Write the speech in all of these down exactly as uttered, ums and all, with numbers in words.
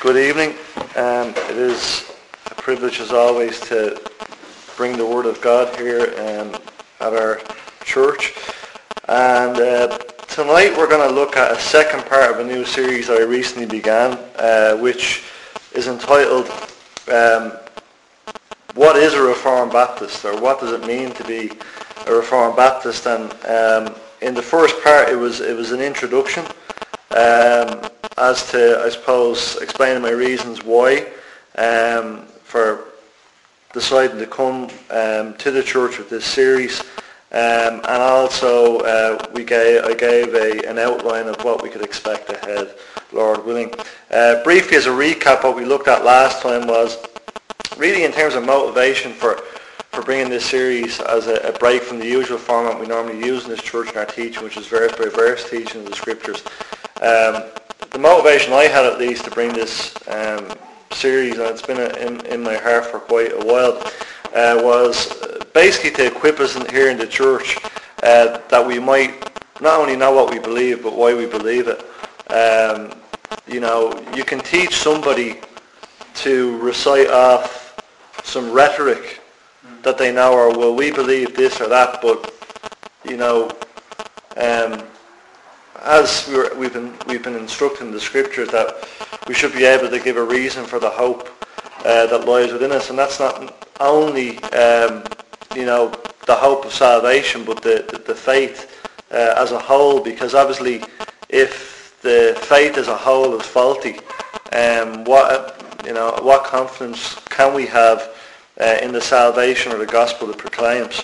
Good evening. Um, it is a privilege as always to bring the Word of God here um, at our church. And uh, tonight we're going to look at a second part of a new series that I recently began, uh, which is entitled um, What is a Reformed Baptist, or what does it mean to be a Reformed Baptist? And um, in the first part it was it was an introduction um, as to, I suppose, explaining my reasons why um, for deciding to come um, to the church with this series, um, and also uh, we gave I gave a, an outline of what we could expect ahead, Lord willing. Uh, briefly, as a recap, what we looked at last time was really in terms of motivation for for bringing this series as a, a break from the usual format we normally use in this church in our teaching, which is verse by verse teaching of the scriptures. Um, the motivation I had, at least, to bring this um, series, and it's been a, in, in my heart for quite a while, uh, was basically to equip us in, here in the church uh, that we might not only know what we believe, but why we believe it. Um, you know, you can teach somebody to recite off some rhetoric that they know, or well, we believe this or that, but you know, um, as we were, we've been we've been instructed in the scriptures that we should be able to give a reason for the hope uh, that lies within us, and that's not only um, you know the hope of salvation, but the the, the faith uh, as a whole. Because obviously, if the faith as a whole is faulty, um, what you know, what confidence can we have uh, in the salvation or the gospel it proclaims?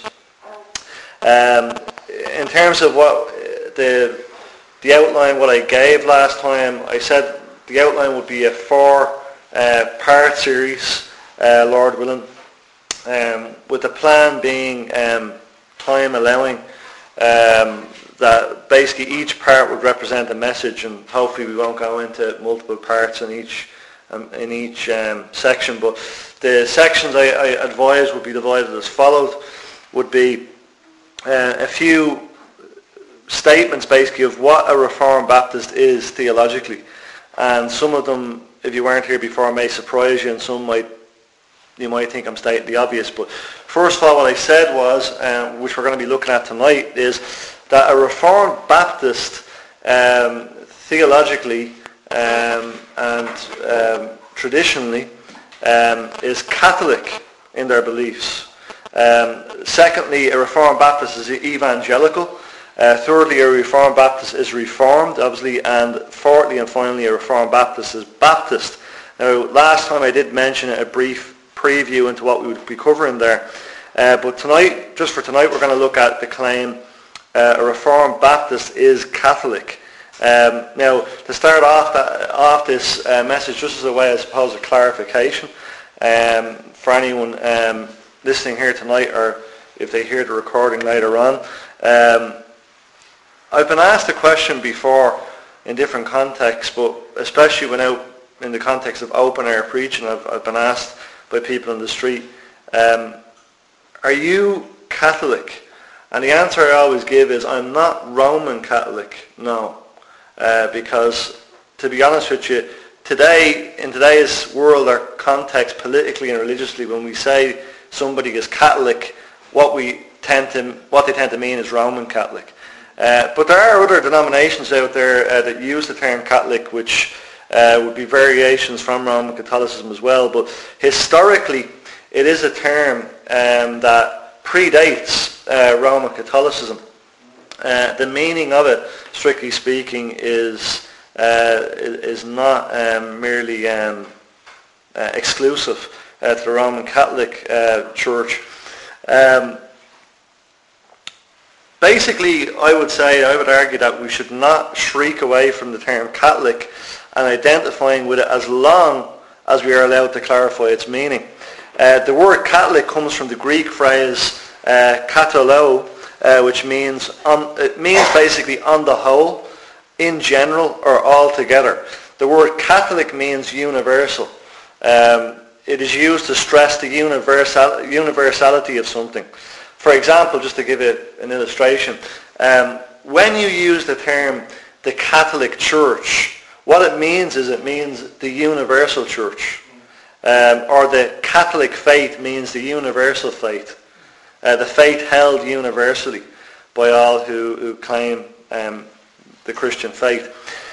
Um, in terms of what the the outline, what I gave last time, I said the outline would be a four uh, part series, uh, Lord willing, um, with the plan being, um, time allowing, um, that basically each part would represent a message, and hopefully we won't go into multiple parts in each um, in each um, section, but the sections I, I advise would be divided as followed. Would be uh, a few statements basically of what a Reformed Baptist is theologically, and some of them, if you weren't here before, may surprise you, and some might you might think I'm stating the obvious. But first of all, what I said was, um, which we're going to be looking at tonight, is that a Reformed Baptist um, theologically um, and um, traditionally um, is Catholic in their beliefs. Um, secondly, a Reformed Baptist is evangelical. Uh, thirdly, a Reformed Baptist is Reformed, obviously, and fourthly and finally, a Reformed Baptist is Baptist. Now, last time I did mention a brief preview into what we would be covering there, uh, but tonight, just for tonight, we're going to look at the claim uh, a Reformed Baptist is Catholic. Um, now, to start off, that, off this uh, message, just as a way, I suppose, of clarification, um, for anyone um, listening here tonight, or if they hear the recording later on, um, I've been asked a question before in different contexts, but especially when out in the context of open air preaching, I've, I've been asked by people in the street, um, are you Catholic? And the answer I always give is, I'm not Roman Catholic, no. Uh, because, to be honest with you, today, in today's world or context, politically and religiously, when we say somebody is Catholic, what we tend to, what they tend to mean is Roman Catholic. Uh, but there are other denominations out there uh, that use the term Catholic, which uh, would be variations from Roman Catholicism as well. But historically, it is a term um, that predates uh, Roman Catholicism. Uh, the meaning of it, strictly speaking, is uh, is not um, merely um, uh, exclusive uh, to the Roman Catholic uh, Church. Um, Basically, I would say, I would argue that we should not shriek away from the term Catholic and identifying with it as long as we are allowed to clarify its meaning. Uh, the word Catholic comes from the Greek phrase uh, katolo, uh, which means, on, it means basically on the whole, in general, or altogether. The word Catholic means universal. Um, it is used to stress the universal, universality of something. For example, just to give it an illustration, um, when you use the term the Catholic Church, What it means is it means the universal church. Um, or the Catholic faith means the universal faith. Uh, the faith held universally by all who, who claim um, the Christian faith.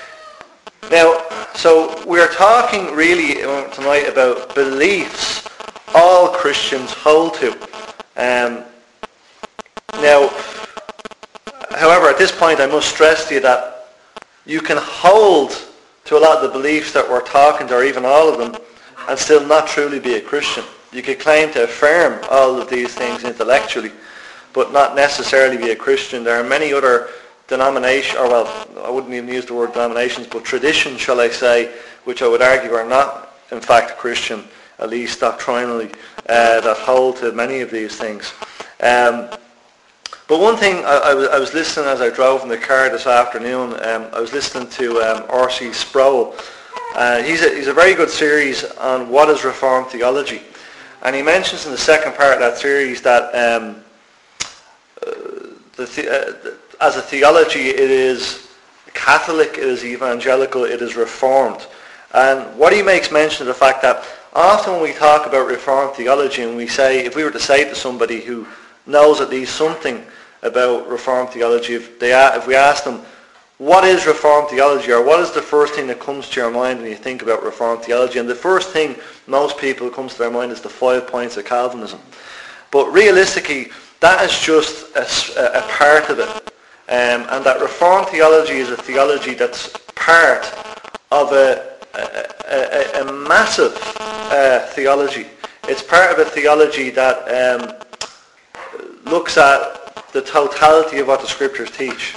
Now, so we're talking really tonight about beliefs all Christians hold to. Um, now, however, at this point I must stress to you that you can hold to a lot of the beliefs that we're talking to, or even all of them, and still not truly be a Christian. You could claim to affirm all of these things intellectually, but not necessarily be a Christian. There are many other denominations, or well, I wouldn't even use the word denominations, but traditions, shall I say, which I would argue are not, in fact, Christian, at least doctrinally, uh, that hold to many of these things. Um, but one thing, I, I, was, I was listening as I drove in the car this afternoon, um, I was listening to um, R C Sproul. Uh, he's, a, he's a very good series on what is Reformed theology. And he mentions in the second part of that series that um, uh, the, the, uh, as a theology it is Catholic, it is evangelical, it is Reformed. And what he makes mention of the fact that often when we talk about Reformed theology and we say, if we were to say to somebody who knows at least something about Reformed theology, if, they, if we ask them, what is Reformed theology, or what is the first thing that comes to your mind when you think about Reformed theology? And the first thing most people comes to their mind is the five points of Calvinism. But realistically, that is just a, a part of it. Um, and that Reformed theology is a theology that's part of a, a, a, a massive uh, theology. It's part of a theology that um, looks at the totality of what the Scriptures teach.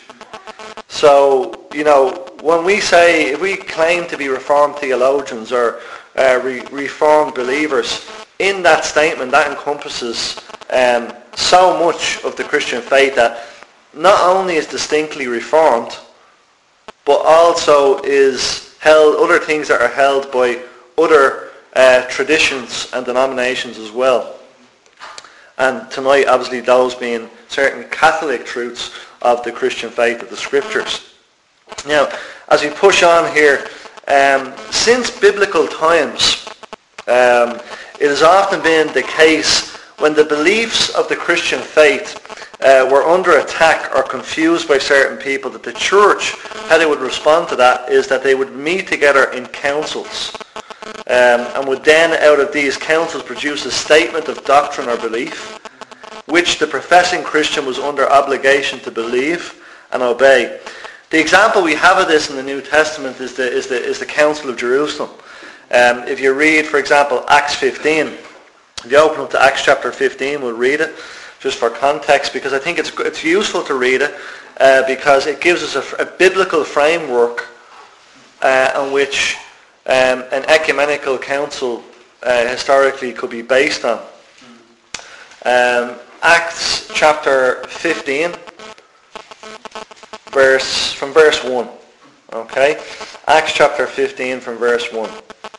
So, you know, when we say, if we claim to be Reformed theologians or uh, re- Reformed believers, in that statement that encompasses um, so much of the Christian faith that not only is distinctly Reformed, but also is held, other things that are held by other uh, traditions and denominations as well. And tonight, obviously, those being certain Catholic truths of the Christian faith of the Scriptures. Now, as we push on here, um, since biblical times, um, it has often been the case when the beliefs of the Christian faith uh, were under attack or confused by certain people, that the church, how they would respond to that is that they would meet together in councils um, and would then, out of these councils, produce a statement of doctrine or belief, which the professing Christian was under obligation to believe and obey. The example we have of this in the New Testament is the, is the, is the Council of Jerusalem. Um, if you read, for example, Acts fifteen, if you open up to Acts chapter fifteen, we'll read it just for context, because I think it's it's useful to read it uh, because it gives us a, a biblical framework uh, on which um, an ecumenical council uh, historically could be based on. Um, Acts chapter fifteen, verse from verse one. Okay? Acts chapter fifteen from verse one.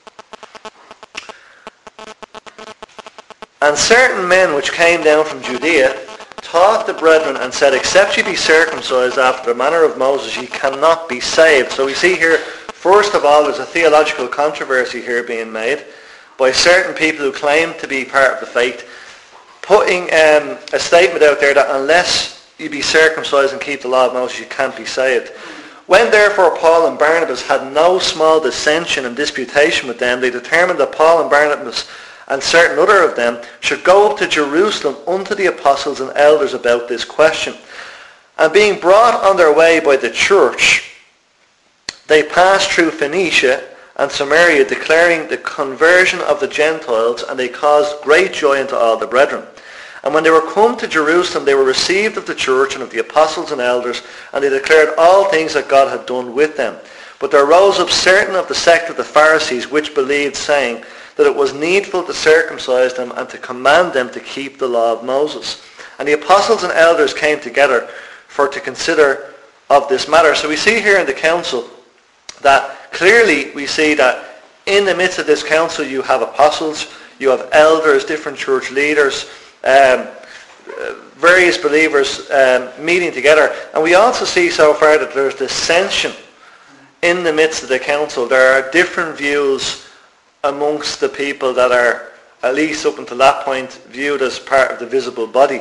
And certain men which came down from Judea taught the brethren and said, except ye be circumcised after the manner of Moses, ye cannot be saved. So we see here, first of all, there's a theological controversy here being made by certain people who claim to be part of the faith, putting um, a statement out there that unless you be circumcised and keep the law of Moses, you can't be saved. When therefore Paul and Barnabas had no small dissension and disputation with them, they determined that Paul and Barnabas and certain other of them should go up to Jerusalem unto the apostles and elders about this question. And being brought on their way by the church, they passed through Phoenicia and Samaria, declaring the conversion of the Gentiles, and they caused great joy unto all the brethren. And when they were come to Jerusalem, they were received of the church and of the apostles and elders, and they declared all things that God had done with them. But there rose up certain of the sect of the Pharisees which believed, saying that it was needful to circumcise them and to command them to keep the law of Moses. And the apostles and elders came together for to consider of this matter. So we see here in the council that clearly we see that in the midst of this council you have apostles, you have elders, different church leaders, um, various believers um, meeting together. And we also see so far that there's dissension in the midst of the council, there are different views amongst the people that are, at least up until that point, viewed as part of the visible body.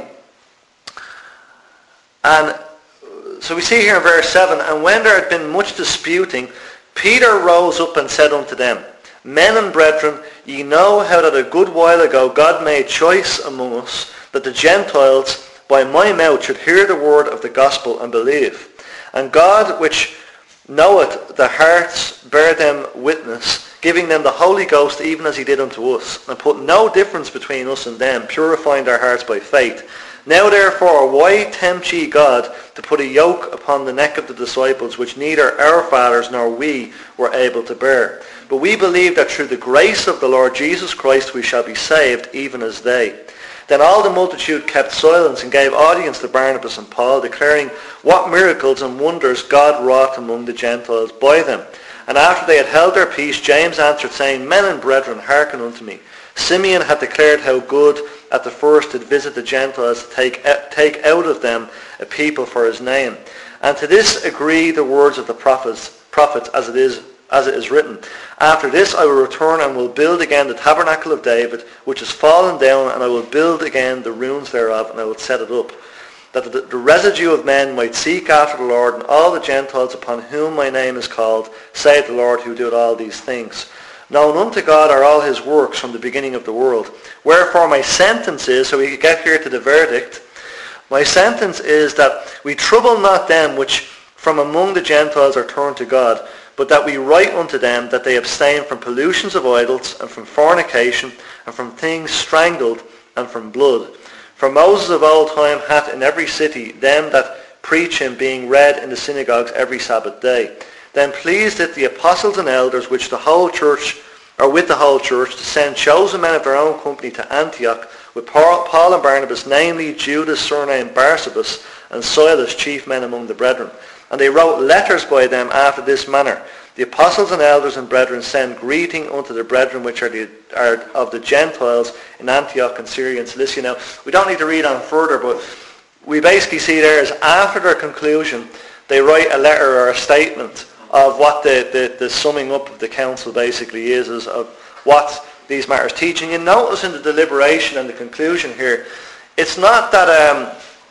And so we see here in verse seven, and when there had been much disputing, Peter rose up and said unto them, Men and brethren, ye know how that a good while ago God made choice among us, that the Gentiles by my mouth should hear the word of the gospel and believe. And God, which knoweth the hearts, bear them witness, giving them the Holy Ghost even as he did unto us, and put no difference between us and them, purifying their hearts by faith. Now therefore, why tempt ye God to put a yoke upon the neck of the disciples, which neither our fathers nor we were able to bear? But we believe that through the grace of the Lord Jesus Christ we shall be saved, even as they. Then all the multitude kept silence and gave audience to Barnabas and Paul, declaring what miracles and wonders God wrought among the Gentiles by them. And after they had held their peace, James answered, saying, Men and brethren, hearken unto me. Simeon had declared how good at the first did visit the Gentiles to take, take out of them a people for his name. And to this agree the words of the prophets, prophets as it is as it is written, After this I will return and will build again the tabernacle of David, which is fallen down, and I will build again the ruins thereof, and I will set it up, that the, the residue of men might seek after the Lord, and all the Gentiles upon whom my name is called, saith the Lord who doeth all these things. Known unto God are all his works from the beginning of the world. Wherefore my sentence is, so we get here to the verdict, my sentence is that we trouble not them which from among the Gentiles are turned to God, but that we write unto them that they abstain from pollutions of idols, and from fornication, and from things strangled, and from blood. For Moses of old time hath in every city them that preach him, being read in the synagogues every Sabbath day. Then pleased it the apostles and elders which the whole church, or with the whole church, to send chosen men of their own company to Antioch, with Paul and Barnabas, namely Judas surnamed Barsabas, and Silas, chief men among the brethren. And they wrote letters by them after this manner. The apostles and elders and brethren send greeting unto the brethren which are, the, are of the Gentiles in Antioch and Syria and Cilicia. Now, we don't need to read on further, but we basically see there is after their conclusion, they write a letter or a statement of what the, the, the summing up of the council basically is, is of what these matters teach. And you notice in the deliberation and the conclusion here, it's not that um,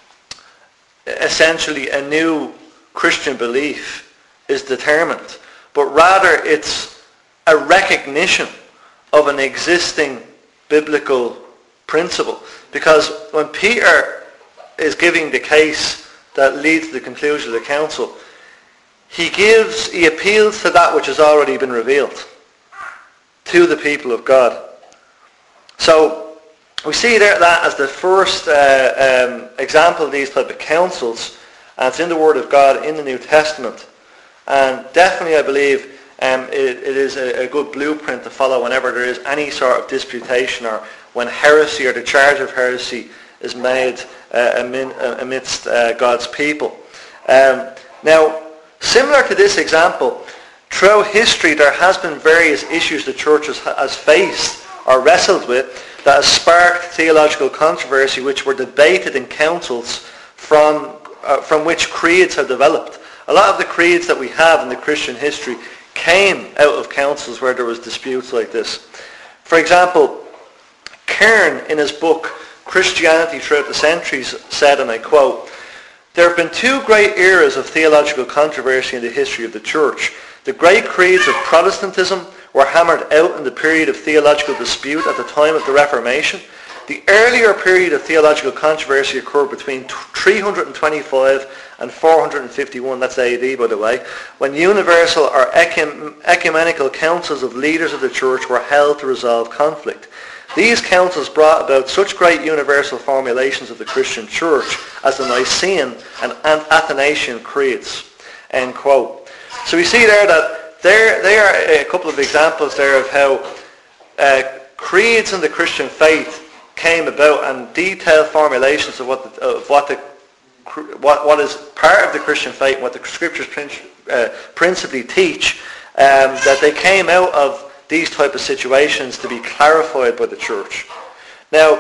essentially a new Christian belief is determined, but rather it's a recognition of an existing biblical principle. Because when Peter is giving the case that leads to the conclusion of the council, he gives, he appeals to that which has already been revealed to the people of God. So we see there that as the first uh, um, example of these type of councils, and it's in the Word of God in the New Testament. And definitely I believe um, it, it is a, a good blueprint to follow whenever there is any sort of disputation, or when heresy or the charge of heresy is made uh, amidst uh, God's people. Um, now, similar to this example, throughout history there has been various issues the church has, has faced or wrestled with that has sparked theological controversy, which were debated in councils from Uh, from which creeds have developed. A lot of the creeds that we have in the Christian history came out of councils where there was disputes like this. For example, Kern in his book Christianity Throughout the Centuries said, and I quote, "There have been two great eras of theological controversy in the history of the church. The great creeds of Protestantism were hammered out in the period of theological dispute at the time of the Reformation. The earlier period of theological controversy occurred between three hundred twenty-five and four hundred fifty-one, that's A D by the way, when universal or ecumenical councils of leaders of the church were held to resolve conflict. These councils brought about such great universal formulations of the Christian church as the Nicene and Athanasian creeds." End quote. So we see there that there, there are a couple of examples there of how uh, creeds in the Christian faith came about, and detailed formulations of what the, of what the what what is part of the Christian faith and what the scriptures uh, principally teach, um, that they came out of these type of situations to be clarified by the church. Now,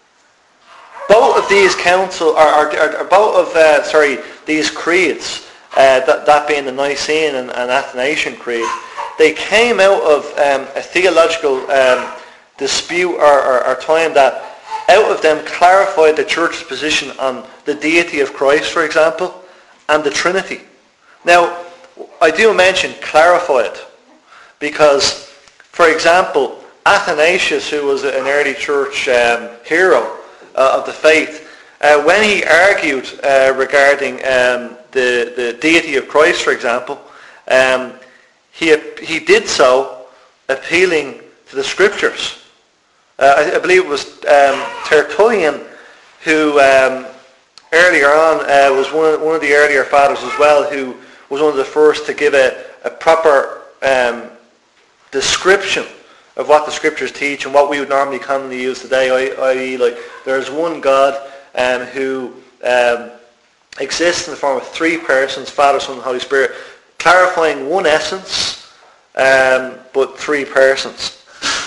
both of these council, or, or, or both of uh, sorry, these creeds uh, that, that being the Nicene and, and Athanasian Creed, they came out of um, a theological um, dispute or, or, or time that out of them clarified the church's position on the deity of Christ, for example, and the Trinity. Now, I do mention clarified because, for example, Athanasius, who was an early church um, hero uh, of the faith, uh, when he argued uh, regarding um, the, the deity of Christ, for example, um, he, he did so appealing to the Scriptures. Uh, I, I believe it was um, Tertullian who um, earlier on uh, was one of, one of the earlier fathers as well, who was one of the first to give a, a proper um, description of what the Scriptures teach and what we would normally commonly use today, that is, like there's one God um, who um, exists in the form of three persons, Father, Son, and Holy Spirit, clarifying one essence, um, but three persons.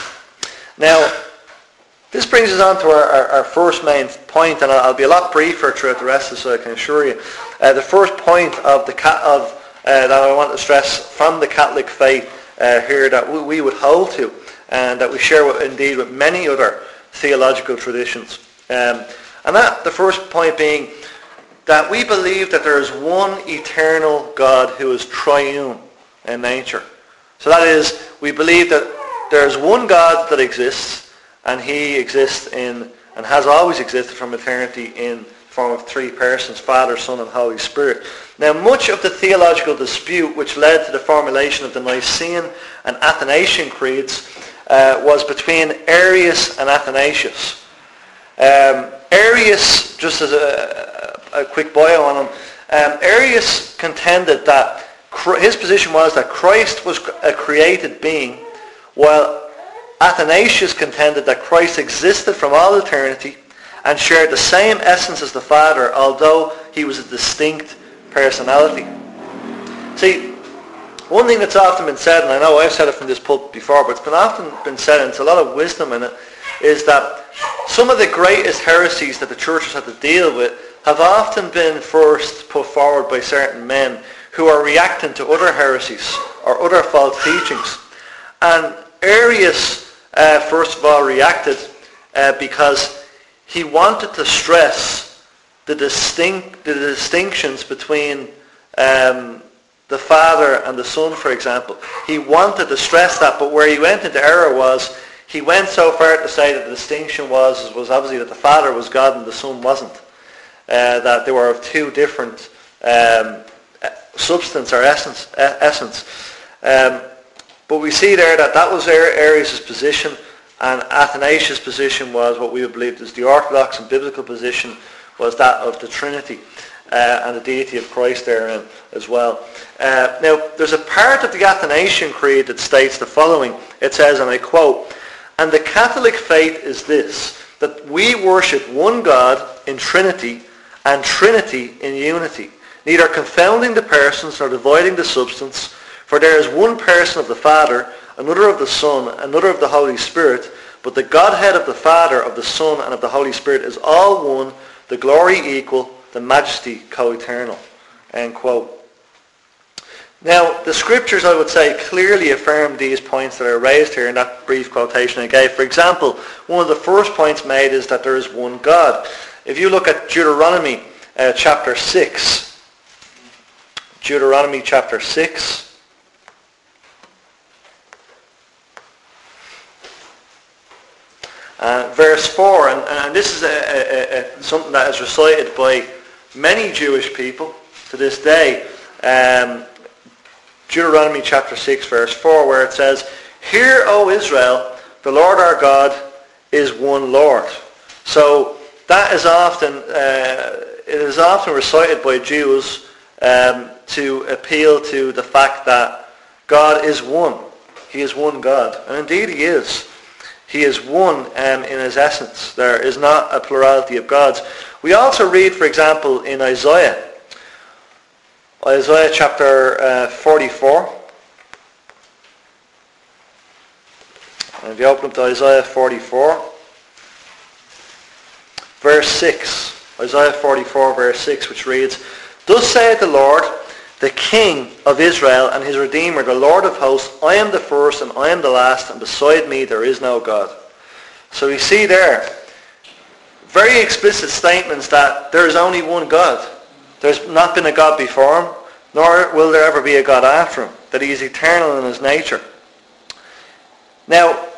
Now, this brings us on to our, our, our first main point, and I'll, I'll be a lot briefer throughout the rest of this, so I can assure you. Uh, the first point of the of uh, that I want to stress from the Catholic faith uh, here that we, we would hold to, and that we share with, indeed with many other theological traditions. Um, and that the first point being that we believe that there is one eternal God who is triune in nature. So that is, we believe that there is one God that exists, and he exists in, and has always existed from eternity in the form of three persons, Father, Son, and Holy Spirit. Now, much of the theological dispute which led to the formulation of the Nicene and Athanasian creeds uh, was between Arius and Athanasius. Um, Arius, just as a, a quick bio on him, um, Arius contended that his position was that Christ was a created being, while Athanasius contended that Christ existed from all eternity and shared the same essence as the Father, although he was a distinct personality. See, one thing that's often been said, and I know I've said it from this pulpit before, but it's been often been said, and there's a lot of wisdom in it, is that some of the greatest heresies that the church has had to deal with have often been first put forward by certain men who are reacting to other heresies or other false teachings. And Arius, uh, first of all, reacted uh, because he wanted to stress the distinct the distinctions between um, the Father and the Son, for example. He wanted to stress that, but where he went into error was he went so far to say that the distinction was was obviously that the Father was God and the Son wasn't. Uh, that they were of two different um, substance or essence. essence. Um, But we see there that that was Arius' position, and Athanasius' position was what we would believe is the orthodox and biblical position, was that of the Trinity uh, and the deity of Christ therein as well. Uh, now, there's a part of the Athanasian Creed that states the following. It says, and I quote, "And the Catholic faith is this, that we worship one God in Trinity and Trinity in unity, neither confounding the persons nor dividing the substance. For there is one person of the Father, another of the Son, another of the Holy Spirit, but the Godhead of the Father, of the Son, and of the Holy Spirit is all one, the glory equal, the majesty co-eternal." End quote. Now, the Scriptures, I would say, clearly affirm these points that are raised here in that brief quotation I gave. For example, one of the first points made is that there is one God. If you look at Deuteronomy uh, chapter six, Deuteronomy chapter six, Uh, verse four, and, and this is a, a, a, something that is recited by many Jewish people to this day. Um, Deuteronomy chapter six, verse four, where it says, "Hear, O Israel, the Lord our God is one Lord." So that is often uh, it is often recited by Jews um, to appeal to the fact that God is one. He is one God, and indeed He is. He is one um, in his essence. There is not a plurality of gods. We also read, for example, in Isaiah, Isaiah chapter uh, forty-four. And if you open up to Isaiah forty-four, verse six. Isaiah forty-four, verse six, which reads, "Thus saith the Lord, the King of Israel and his Redeemer, the Lord of hosts. I am the first and I am the last, and beside me there is no God. So we see there very explicit statements that there is only one God. There's not been a God before him, nor will there ever be a God after him, that he is eternal in his nature. Now,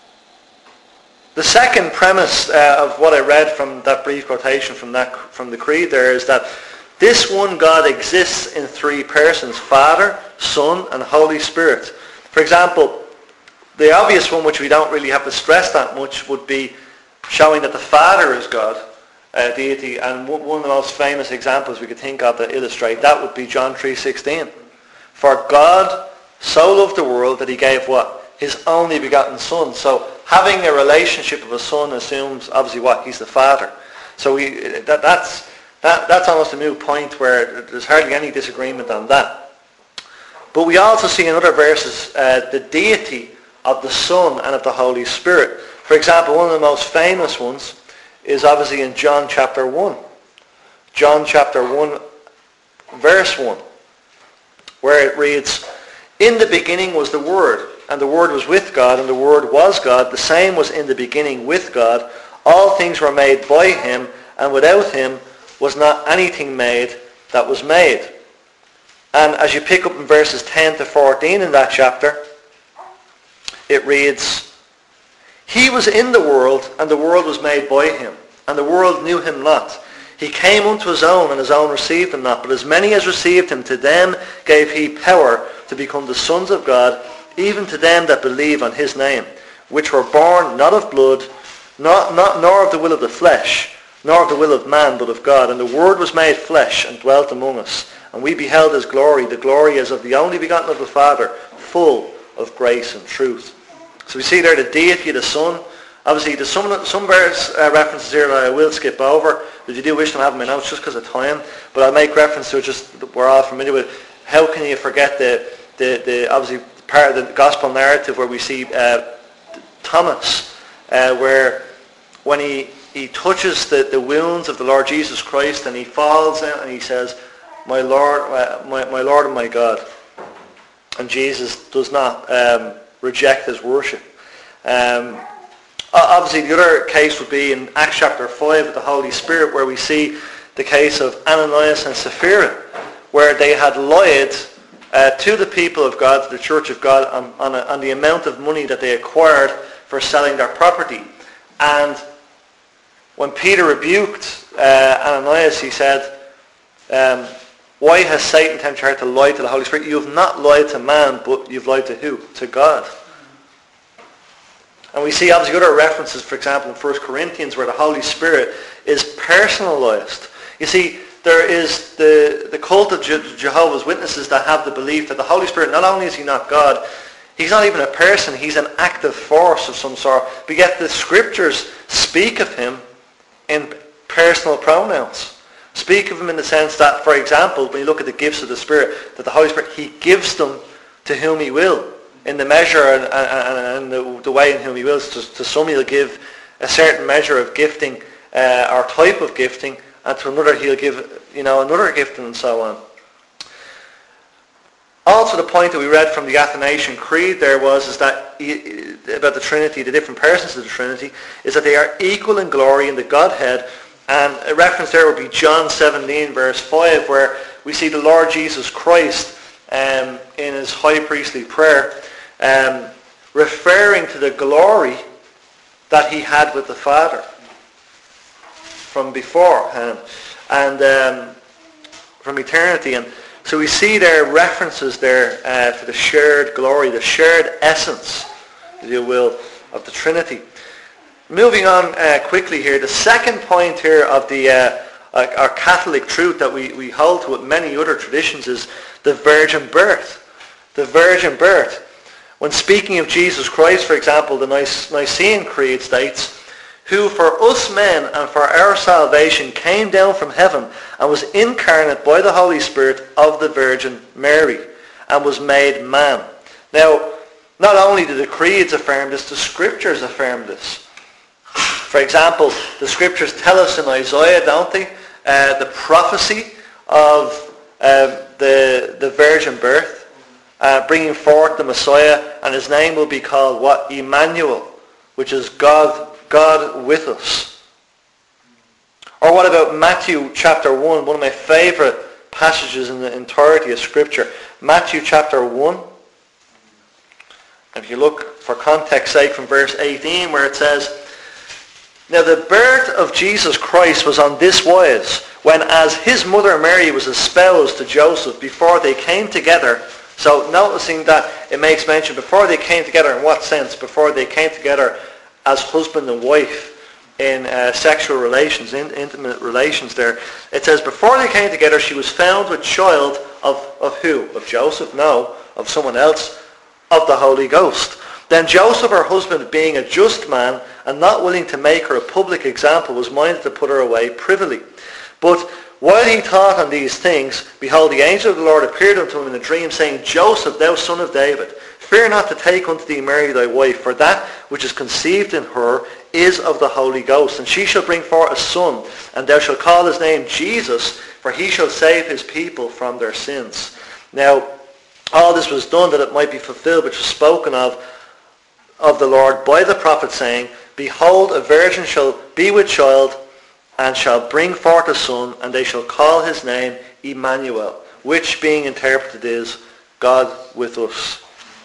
the second premise uh, of what I read from that brief quotation from that from the creed there is that this one God exists in three persons: Father, Son, and Holy Spirit. For example, the obvious one, which we don't really have to stress that much, would be showing that the Father is God, uh, deity, and one of the most famous examples we could think of that illustrate that would be John three sixteen. For God so loved the world that he gave what? His only begotten Son. So having a relationship of a son assumes obviously what? He's the Father. So we that that's that that's almost a moot point where there's hardly any disagreement on that. But we also see in other verses uh, the deity of the Son and of the Holy Spirit. For example, one of the most famous ones is obviously in John chapter one. John chapter one, verse one, where it reads, "In the beginning was the Word, and the Word was with God, and the Word was God. The same was in the beginning with God. All things were made by him, and without him was not anything made that was made." And as you pick up in verses ten to fourteen in that chapter, it reads, "He was in the world, and the world was made by him, and the world knew him not. He came unto his own, and his own received him not. But as many as received him, to them gave he power to become the sons of God, even to them that believe on his name, which were born not of blood, not, not, nor of the will of the flesh, nor of the will of man, but of God. And the Word was made flesh and dwelt among us. And we beheld his glory, the glory as of the only begotten of the Father, full of grace and truth." So we see there the deity of the Son. Obviously, there's some, some verse uh, references here that I will skip over. If you do wish to have my notes just because of time, but I'll make reference to it, just we're all familiar with. How can you forget the, the, the obviously part of the gospel narrative where we see uh, Thomas, uh, where when he, he touches the, the wounds of the Lord Jesus Christ and he falls out and he says, "My Lord, uh, my, my Lord and my God." And Jesus does not um, reject his worship. Um, obviously the other case would be in Acts chapter five with the Holy Spirit, where we see the case of Ananias and Sapphira, where they had lied uh, to the people of God, to the church of God, on, on, a, on the amount of money that they acquired for selling their property. And when Peter rebuked uh, Ananias, he said, um, "Why has Satan tempted your heart to lie to the Holy Spirit? You have not lied to man, but you've lied to who? To God." And we see obviously other references, for example, in First Corinthians, where the Holy Spirit is personalized. You see, there is the, the cult of Je- Jehovah's Witnesses that have the belief that the Holy Spirit, not only is he not God, he's not even a person, he's an active force of some sort. But yet the scriptures speak of him in personal pronouns. Speak of him in the sense that, for example, when you look at the gifts of the Spirit, that the Holy Spirit, he gives them to whom he will, in the measure and, and, and the, the way in whom he wills. To, to some he'll give a certain measure of gifting uh, or type of gifting, and to another he'll give, you know, another gifting, and so on. Also, the point that we read from the Athanasian Creed there was is that about the Trinity, the different persons of the Trinity, is that they are equal in glory in the Godhead. And a reference there would be John seventeen, verse five, where we see the Lord Jesus Christ um, in his high priestly prayer um, referring to the glory that he had with the Father from beforehand and um, from eternity. And so we see there references there uh, to the shared glory, the shared essence, if you will, of the Trinity. Moving on uh, quickly here, the second point here of the uh, our Catholic truth that we, we hold to with many other traditions is the virgin birth. The virgin birth. When speaking of Jesus Christ, for example, the Nicene Creed states, "Who for us men and for our salvation came down from heaven and was incarnate by the Holy Spirit of the Virgin Mary and was made man." Now, not only do the creeds affirm this, the scriptures affirm this. For example, the scriptures tell us in Isaiah, don't they, uh, the prophecy of um, the, the virgin birth, uh, bringing forth the Messiah, and his name will be called what? Emmanuel, which is God, God with us. Or what about Matthew chapter one, one of my favourite passages in the entirety of Scripture. Matthew chapter one. If you look for context sake from verse eighteen, where it says, "Now the birth of Jesus Christ was on this wise, when as his mother Mary was espoused to Joseph, before they came together." So noticing that it makes mention before they came together, in what sense? Before they came together as husband and wife in uh, sexual relations, in, intimate relations there. It says before they came together she was found with child of, of who? Of Joseph? No, of someone else. Of the Holy Ghost. Then Joseph, her husband, being a just man and not willing to make her a public example, was minded to put her away privily. But while he thought on these things, behold, the angel of the Lord appeared unto him in a dream, saying, Joseph, thou son of David, fear not to take unto thee Mary thy wife, for that which is conceived in her is of the Holy Ghost. And she shall bring forth a son, and thou shalt call his name Jesus, for he shall save his people from their sins. Now, all this was done that it might be fulfilled, which was spoken of of the Lord by the prophet, saying, Behold, a virgin shall be with child, and shall bring forth a son, and they shall call his name Emmanuel, which being interpreted is God with us.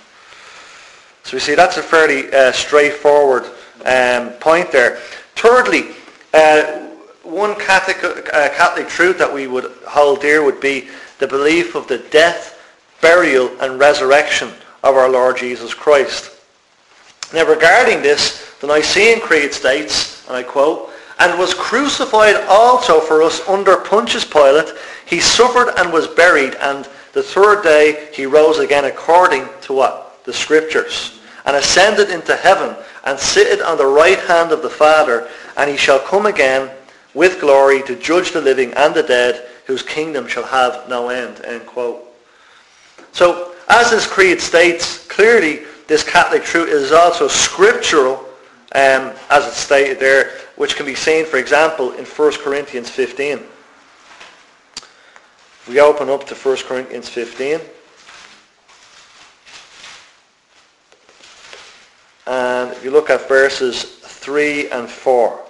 So we see that's a fairly uh, straightforward um, point there. Thirdly, uh, one Catholic, uh, Catholic truth that we would hold dear would be the belief of the death, burial and resurrection of our Lord Jesus Christ. Now regarding this, the Nicene Creed states, and I quote, "And was crucified also for us under Pontius Pilate. He suffered and was buried, and the third day he rose again according to what? The Scriptures. And ascended into heaven, and sitteth on the right hand of the Father, and he shall come again with glory to judge the living and the dead, whose kingdom shall have no end." End quote. So, as this creed states, clearly this Catholic truth is also scriptural, um, as it's stated there, which can be seen, for example, in First Corinthians fifteen. If we open up to First Corinthians fifteen, and if you look at verses three and four.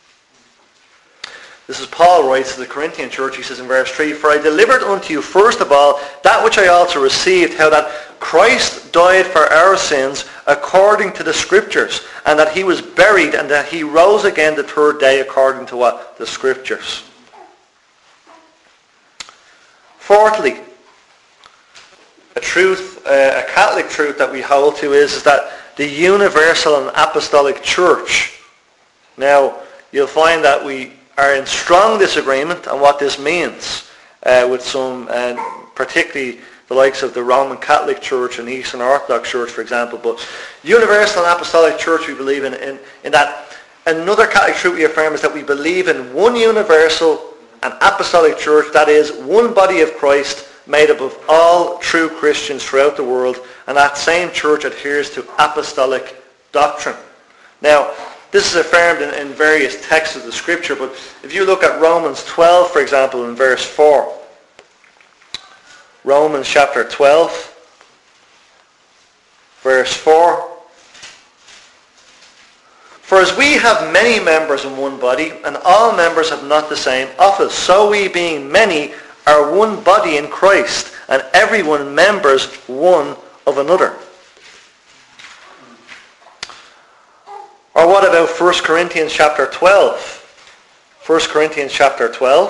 This is Paul writes to the Corinthian church. He says in verse three, "For I delivered unto you first of all that which I also received, how that Christ died for our sins according to the Scriptures, and that he was buried, and that he rose again the third day according to what? The Scriptures." Fourthly, a truth, uh, a Catholic truth that we hold to is, is that the universal and apostolic church. Now, you'll find that we are in strong disagreement on what this means uh, with some, and particularly the likes of the Roman Catholic Church and Eastern Orthodox Church, for example. But universal and apostolic church we believe in, in, in that. Another Catholic truth we affirm is that we believe in one universal and apostolic church, that is, one body of Christ made up of all true Christians throughout the world, and that same church adheres to apostolic doctrine. Now, this is affirmed in, in various texts of the Scripture, but if you look at Romans twelve, for example, in verse four. Romans chapter twelve, verse four. "For as we have many members in one body, and all members have not the same office, so we being many are one body in Christ, and everyone members one of another." Or what about First Corinthians chapter twelve? First Corinthians chapter twelve.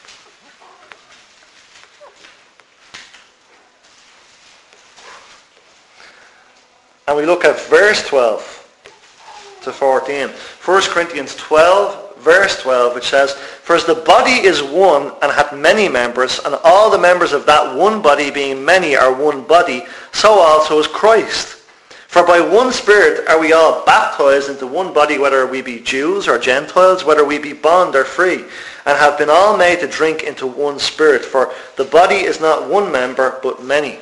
And we look at verse twelve to fourteen. First Corinthians twelve, verse twelve, which says, "For as the body is one and hath many members, and all the members of that one body being many are one body, so also is Christ. For by one Spirit are we all baptized into one body, whether we be Jews or Gentiles, whether we be bond or free, and have been all made to drink into one Spirit. For the body is not one member, but many."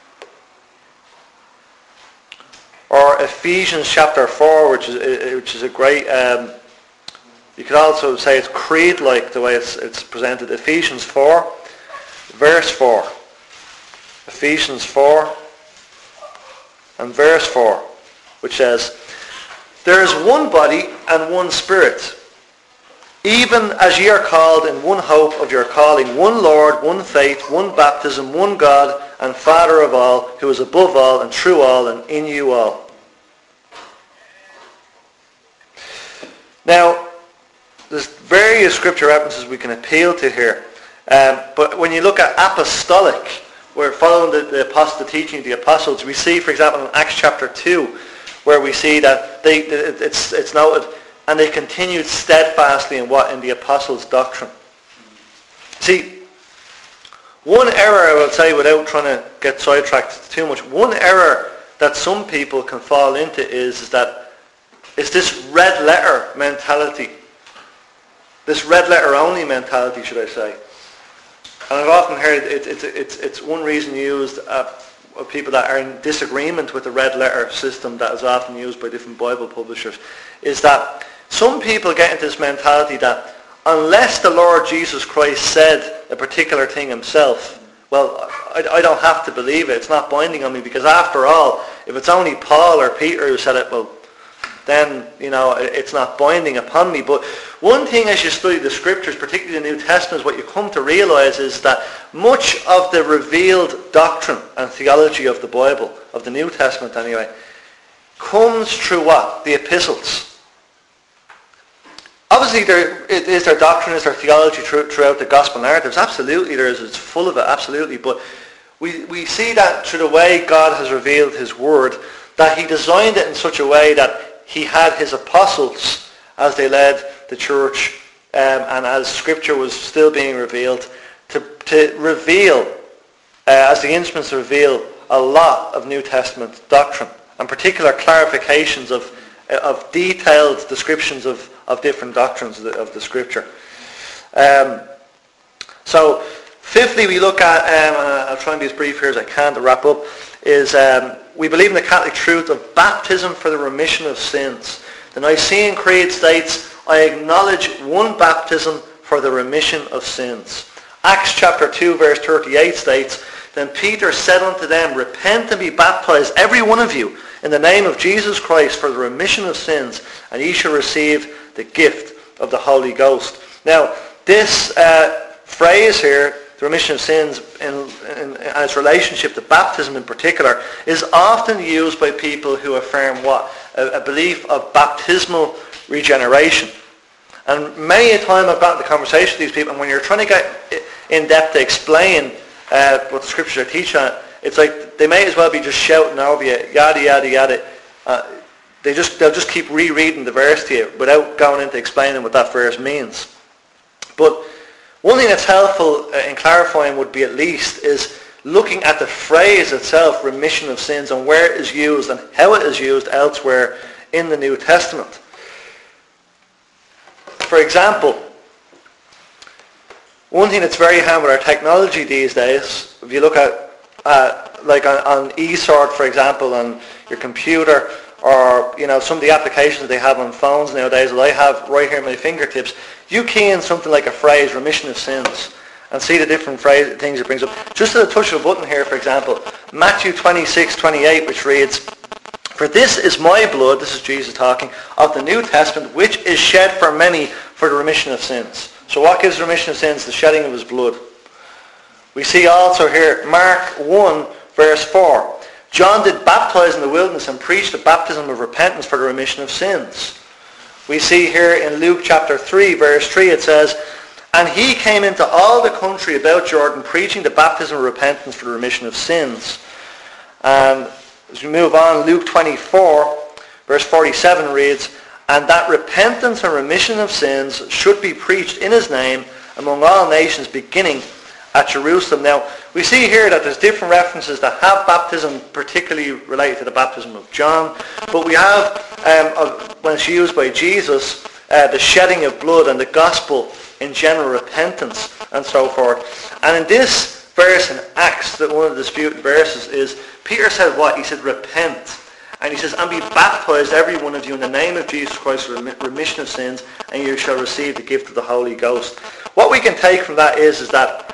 Or Ephesians chapter four, which is which is a great, um, you could also say it's creed-like the way it's, it's presented. Ephesians four, verse four. Ephesians four and verse four, which says, "There is one body and one Spirit, even as ye are called in one hope of your calling, one Lord, one faith, one baptism, one God and Father of all, who is above all and through all and in you all." Now, there's various scripture references we can appeal to here. Um, but when you look at apostolic, we're following the, the, apostle, the teaching of the apostles, we see, for example, in Acts chapter two, where we see that they, it's, it's noted, and they continued steadfastly in what? In the apostles' doctrine. See, one error, I would say, without trying to get sidetracked too much, one error that some people can fall into is, is that it's this red letter mentality. This red letter only mentality, should I say. And I've often heard it, it, it, it's, it's one reason used uh, of people that are in disagreement with the red letter system that is often used by different Bible publishers, is that some people get into this mentality that unless the Lord Jesus Christ said a particular thing himself, well, I, I don't have to believe it. It's not binding on me, because after all, if it's only Paul or Peter who said it, well, then, you know, it's not binding upon me. But one thing as you study the scriptures, particularly the New Testament, is what you come to realize is that much of the revealed doctrine and theology of the Bible, of the New Testament anyway, comes through what? The epistles. Obviously, there is their doctrine, is their theology throughout the gospel narratives. Absolutely, there is. It's full of it, absolutely. But we, we see that through the way God has revealed his word, that he designed it in such a way that he had his apostles as they led the church, um, and as scripture was still being revealed, to, to reveal, uh, as the instruments reveal, a lot of New Testament doctrine, and particular clarifications of, of detailed descriptions of, of different doctrines of the, of the scripture. Um, so, fifthly, we look at, um, and I'll try and be as brief here as I can to wrap up, is um, we believe in the Catholic truth of baptism for the remission of sins. The Nicene Creed states, "I acknowledge one baptism for the remission of sins." Acts chapter two verse thirty-eight states, "Then Peter said unto them, Repent and be baptized, every one of you, in the name of Jesus Christ for the remission of sins, and ye shall receive the gift of the Holy Ghost." Now, this uh, phrase here, the remission of sins, in, in, in its relationship to baptism in particular, is often used by people who affirm what? A, a belief of baptismal regeneration. And many a time I've gotten into conversation with these people, and when you're trying to get in depth to explain uh, what the scriptures are teaching, it's like they may as well be just shouting over you, yada, yada, yada. Uh, they just, they'll just keep rereading the verse to you without going into explaining what that verse means. But one thing that's helpful in clarifying would be at least is looking at the phrase itself, remission of sins, and where it is used and how it is used elsewhere in the New Testament. For example, one thing that's very handy with our technology these days, if you look at, uh, like on, on eSword, for example, on your computer, or, you know, some of the applications they have on phones nowadays that I have right here at my fingertips, you key in something like a phrase, remission of sins, and see the different phrase, things it brings up. Just at the touch of a button here, for example, Matthew twenty-six twenty-eight, which reads, "For this is my blood," this is Jesus talking, "of the New Testament, which is shed for many for the remission of sins." So what gives remission of sins? The shedding of his blood. We see also here, Mark one, verse four, "John did baptize in the wilderness and preached the baptism of repentance for the remission of sins." We see here in Luke chapter three, verse three, it says, "And he came into all the country about Jordan, preaching the baptism of repentance for the remission of sins." And as we move on, Luke twenty-four, verse forty-seven reads, "And that repentance and remission of sins should be preached in his name among all nations, beginning at Jerusalem." Now, we see here that there's different references that have baptism particularly related to the baptism of John, but we have, um, of, when it's used by Jesus, uh, the shedding of blood and the gospel in general, repentance and so forth. And in this verse in Acts, that one of the disputed verses is, Peter said what? He said, "Repent." And he says, "And be baptized, every one of you, in the name of Jesus Christ for the remission of sins, and you shall receive the gift of the Holy Ghost." What we can take from that is, is that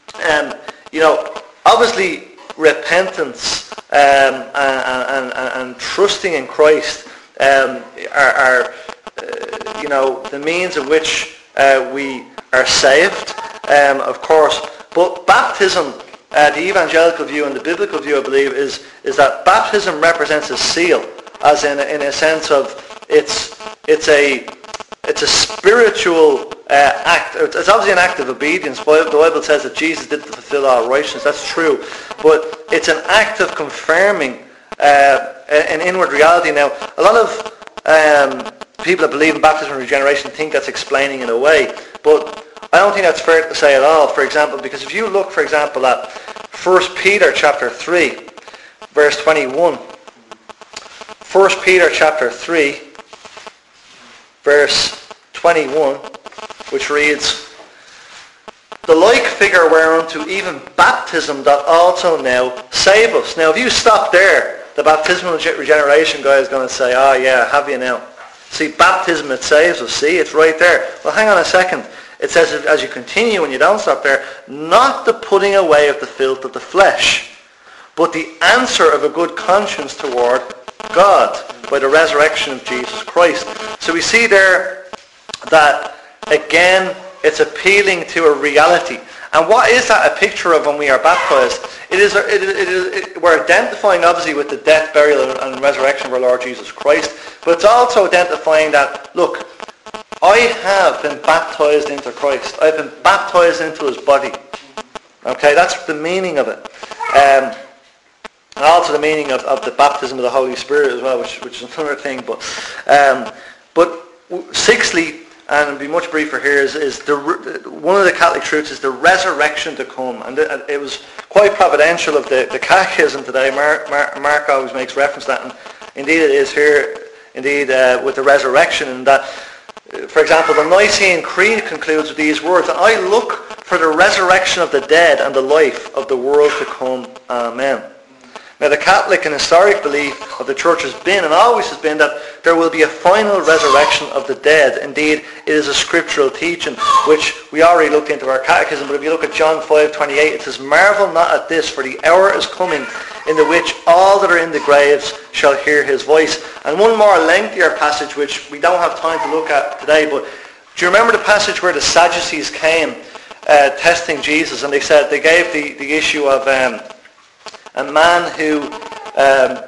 um, you know, obviously repentance um, and, and, and, and trusting in Christ um, are, are uh, you know, the means in which uh, we are saved, um, of course. But baptism, uh, the evangelical view and the biblical view, I believe, is is that baptism represents a seal, as in in a sense of it's it's a it's a spiritual uh, act. It's obviously an act of obedience. The Bible says that Jesus did to fulfill all righteousness. That's true, but it's an act of confirming uh, an inward reality. Now, a lot of um, people that believe in baptism and regeneration think that's explaining in a way, but I don't think that's fair to say at all. For example, because if you look, for example, at First Peter chapter three, verse twenty-one. First Peter chapter three, verse twenty-one, which reads, "The like figure whereunto even baptism doth also now save us." Now, if you stop there, the baptismal regeneration guy is going to say, "Oh yeah, have you now? See, baptism, it saves us. See, it's right there." Well, hang on a second. It says, as you continue, and you don't stop there, "not the putting away of the filth of the flesh, but the answer of a good conscience toward God by the resurrection of Jesus Christ." So we see there that, again, it's appealing to a reality. And what is that a picture of when we are baptized? It is, it is, it is it, we're identifying, obviously, with the death, burial, and resurrection of our Lord Jesus Christ, but it's also identifying that, look, I have been baptized into Christ. I've been baptized into his body. Okay, that's the meaning of it. Um, and also the meaning of, of the baptism of the Holy Spirit as well, which, which is another thing. But um, but sixthly, and it'll be much briefer here, is, is the one of the Catholic truths is the resurrection to come. And it was quite providential of the, the Catechism today. Mark, Mark, Mark always makes reference to that, and indeed it is here, indeed, uh, with the resurrection, and that, for example, the Nicene Creed concludes with these words, "I look for the resurrection of the dead and the life of the world to come. Amen." Now, the Catholic and historic belief of the Church has been, and always has been, that there will be a final resurrection of the dead. Indeed, it is a scriptural teaching, which we already looked into our catechism, but if you look at John five twenty-eight, it says, "Marvel not at this, for the hour is coming in the which all that are in the graves shall hear his voice." And one more lengthier passage, which we don't have time to look at today, but do you remember the passage where the Sadducees came uh, testing Jesus, and they said, they gave the, the issue of um, a man who um,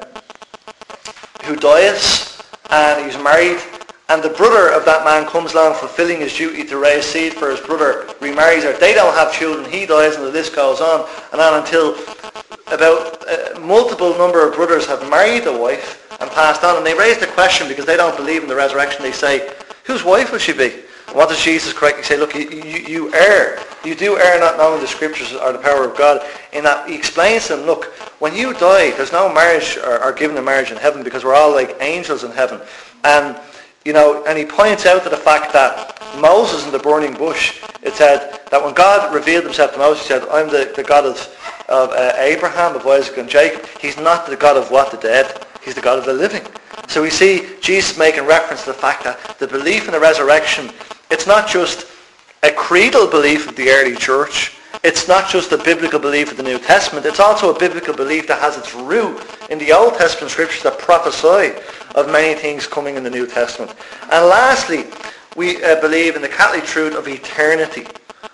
who dies, and he's married, and the brother of that man comes along fulfilling his duty to raise seed for his brother, remarries her. They don't have children, he dies, and the list goes on and on until about a multiple number of brothers have married the wife and passed on, and they raise the question because they don't believe in the resurrection. They say, whose wife will she be? And what does Jesus correctly say? Look, you, you, you err. You do err not knowing the scriptures or the power of God. In that he explains to them, look, when you die, there's no marriage or, or given a marriage in heaven, because we're all like angels in heaven. And, you know, and he points out to the fact that Moses in the burning bush, it said that when God revealed himself to Moses, he said, "I'm the, the God of, of uh, Abraham, of Isaac and Jacob." He's not the God of what? The dead. He's the God of the living. So we see Jesus making reference to the fact that the belief in the resurrection, it's not just a creedal belief of the early church. It's not just a biblical belief of the New Testament. It's also a biblical belief that has its root in the Old Testament scriptures that prophesy of many things coming in the New Testament. And lastly, we uh, believe in the Catholic truth of eternity.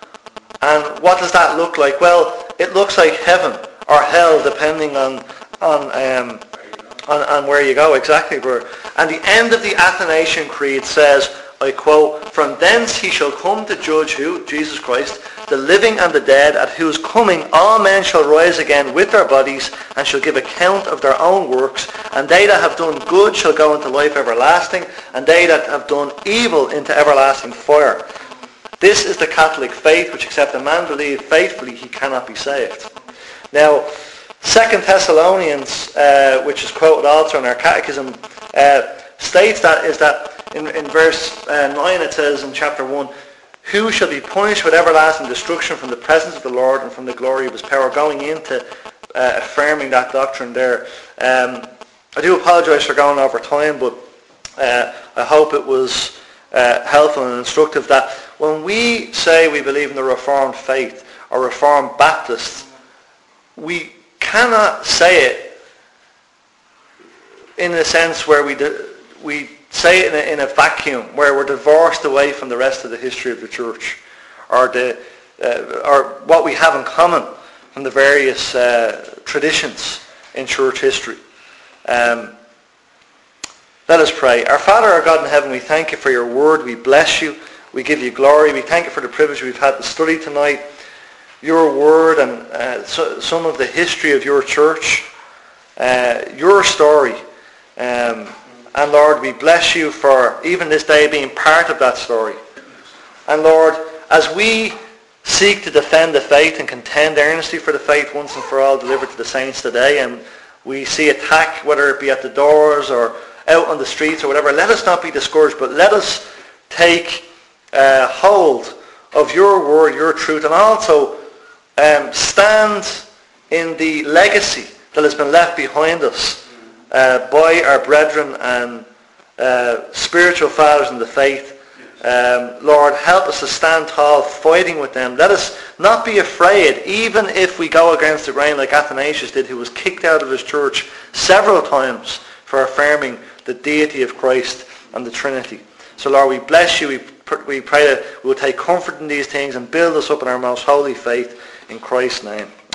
And what does that look like? Well, it looks like heaven or hell, depending on on um, on, on where you go. Exactly where. And the end of the Athanasian Creed says, I quote, "From thence he shall come to judge" who? Jesus Christ, "the living and the dead, at whose coming all men shall rise again with their bodies, and shall give account of their own works. And they that have done good shall go into life everlasting, and they that have done evil into everlasting fire." This is the Catholic faith, which except a man believe faithfully, he cannot be saved. Now, Second Thessalonians, uh, which is quoted also in our catechism, uh, states that is that in, in verse uh, nine it says in chapter one, "Who shall be punished with everlasting destruction from the presence of the Lord and from the glory of his power," going into uh, affirming that doctrine there. Um, I do apologise for going over time, but uh, I hope it was uh, helpful and instructive that when we say we believe in the Reformed faith, or Reformed Baptist, we cannot say it in a sense where we do, we say it in a, in a vacuum, where we're divorced away from the rest of the history of the church, or the uh, or what we have in common from the various uh, traditions in church history. Um, let us pray. Our Father, our God in heaven, we thank you for your word. We bless you. We give you glory. We thank you for the privilege we've had to study tonight your word and uh, so, some of the history of your church, uh, your story. Um, and Lord, we bless you for even this day being part of that story. And Lord, as we seek to defend the faith and contend earnestly for the faith once and for all delivered to the saints today, and we see attack, whether it be at the doors or out on the streets or whatever, let us not be discouraged, but let us take uh, hold of your word, your truth, and also um, stand in the legacy that has been left behind us uh, by our brethren and uh, spiritual fathers in the faith. Um, Lord, help us to stand tall, fighting with them. Let us not be afraid, even if we go against the grain like Athanasius did, who was kicked out of his church several times for affirming the deity of Christ and the Trinity. So Lord, we bless you. We, pr- we pray that we will take comfort in these things and build us up in our most holy faith in Christ's name.